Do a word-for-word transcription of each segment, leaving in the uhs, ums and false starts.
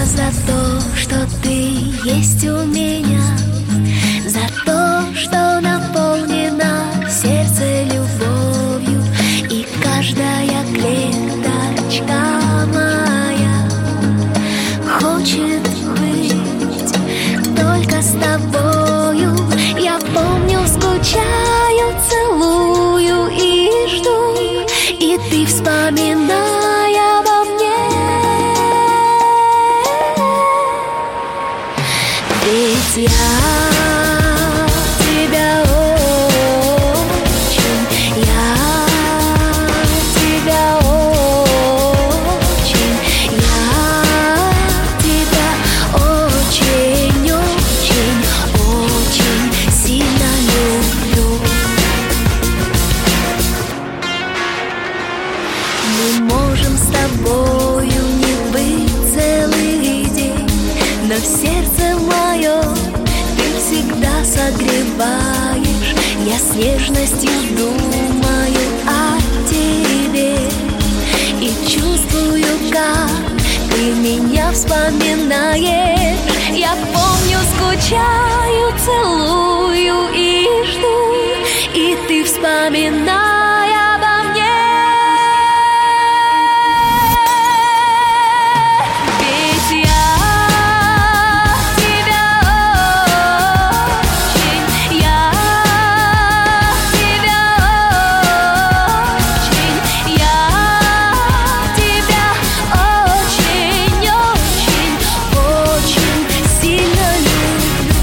за то, что ты есть у меня, за то, что наполнено сердце любовью, и каждая клеточка моя хочет быть только с тобою. Я помню, скучаю, целую и жду, и ты вспоминай обо мне. Ведь я тебя очень, я тебя очень, я тебя очень, очень, очень сильно люблю. Мы можем с тобою не быть целый день, но в сердце мое ты всегда согреваешь. Я с нежностью думаю о тебе и чувствую, как ты меня вспоминаешь. Я помню, скучаю, целую и жду, и ты вспоминай обо мне. Ведь я тебя очень, я тебя очень, я тебя очень, очень, очень сильно люблю.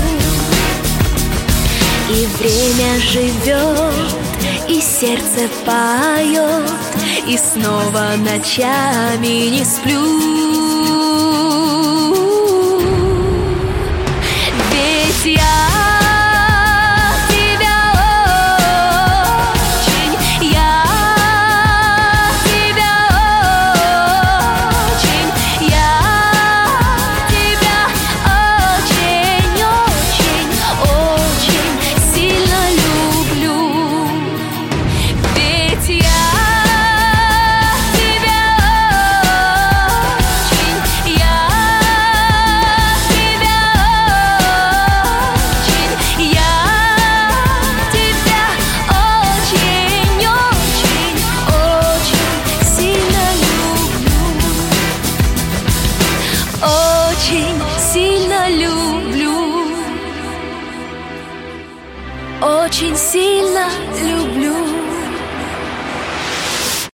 И время живет, и сердце поет, и снова ночами не сплю. Ведь я тебя очень, я тебя очень, я тебя очень, очень, очень сильно люблю. Ведь я тебя очень, я тебя очень, я тебя очень, очень, очень сильно люблю. Очень сильно люблю. Очень сильно люблю.